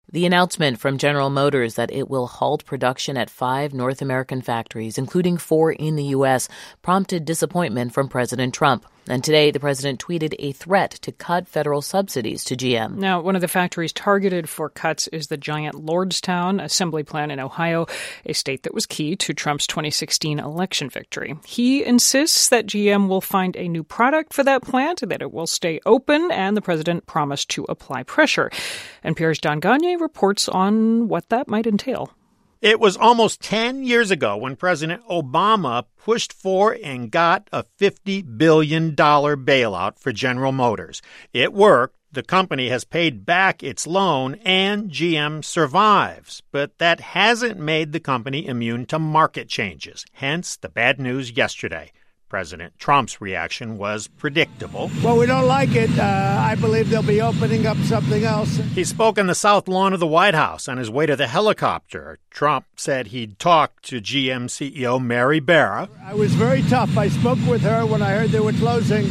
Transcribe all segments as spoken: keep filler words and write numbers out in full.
The announcement from General Motors that it will halt production at five North American factories, including four in the U S, prompted disappointment from President Trump. And today, the president tweeted a threat to cut federal subsidies to G M. Now, one of the factories targeted for cuts is the giant Lordstown assembly plant in Ohio, a state that was key to Trump's twenty sixteen election victory. He insists that G M will find a new product for that plant, that it will stay open, and the president promised to apply pressure. N P R's Don Gagné reports on what that might entail. It was almost ten years ago when President Obama pushed for and got a fifty billion dollars bailout for General Motors. It worked. The company has paid back its loan, and G M survives. But that hasn't made the company immune to market changes, hence the bad news yesterday. President Trump's reaction was predictable. Well, we don't like it. Uh, I believe they'll be opening up something else. He spoke on the South Lawn of the White House on his way to the helicopter. Trump said he'd talked to G M C E O Mary Barra. I was very tough. I spoke with her when I heard they were closing.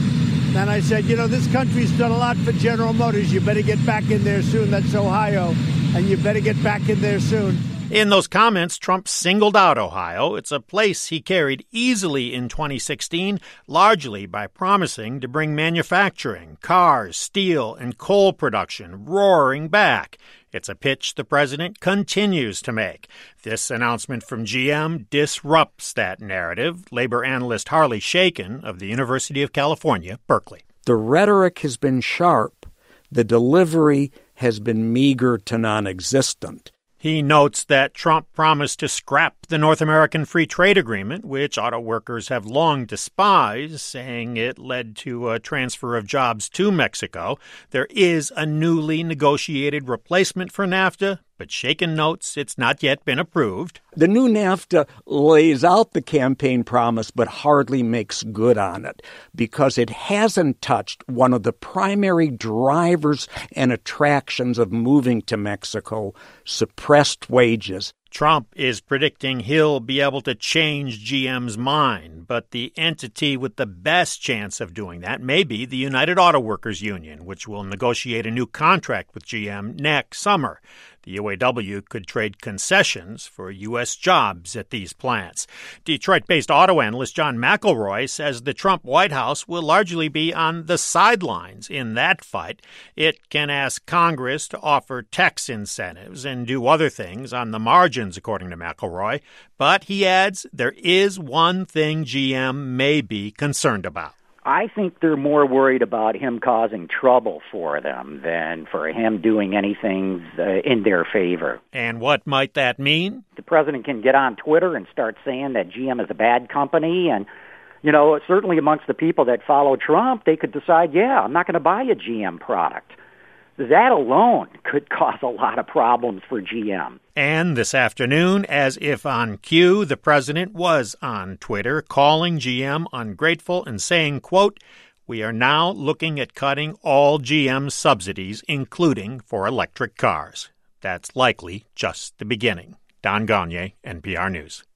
And I said, you know, this country's done a lot for General Motors. You better get back in there soon. That's Ohio. And you better get back in there soon. In those comments, Trump singled out Ohio. It's a place he carried easily in twenty sixteen, largely by promising to bring manufacturing, cars, steel, and coal production roaring back. It's a pitch the president continues to make. This announcement from G M disrupts that narrative. Labor analyst Harley Shaken of the University of California, Berkeley. The rhetoric has been sharp. The delivery has been meager to non-existent. He notes that Trump promised to scrap the North American Free Trade Agreement, which auto workers have long despised, saying it led to a transfer of jobs to Mexico. There is a newly negotiated replacement for NAFTA, but Shaken notes it's not yet been approved. The new NAFTA lays out the campaign promise but hardly makes good on it because it hasn't touched one of the primary drivers and attractions of moving to Mexico, suppressed wages. Trump is predicting he'll be able to change G M's mind, but the entity with the best chance of doing that may be the United Auto Workers Union, which will negotiate a new contract with G M next summer. The U A W could trade concessions for U S jobs at these plants. Detroit-based auto analyst John McElroy says the Trump White House will largely be on the sidelines in that fight. It can ask Congress to offer tax incentives and do other things on the margins, according to McElroy. But he adds there is one thing G M may be concerned about. I think they're more worried about him causing trouble for them than for him doing anything uh, in their favor. And what might that mean? The president can get on Twitter and start saying that G M is a bad company. And, you know, certainly amongst the people that follow Trump, they could decide, yeah, I'm not going to buy a G M product. That alone could cause a lot of problems for G M. And this afternoon, as if on cue, the president was on Twitter calling G M ungrateful and saying, quote, "We are now looking at cutting all G M subsidies, including for electric cars." That's likely just the beginning. Don Gagné, N P R News.